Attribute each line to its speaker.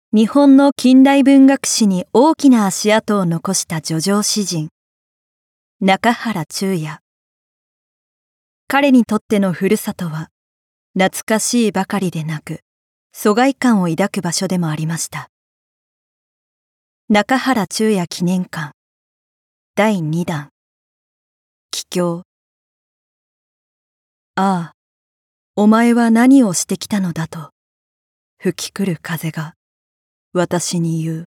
Speaker 1: 日本の近代文学史に大きな足跡を残した叙情詩人、中原中也。彼にとってのふるさとは、懐かしいばかりでなく、疎外感を抱く場所でもありました。中原中也記念館第2弾帰郷。ああ、お前は何をしてきたのだと、吹き来る風が私に言う。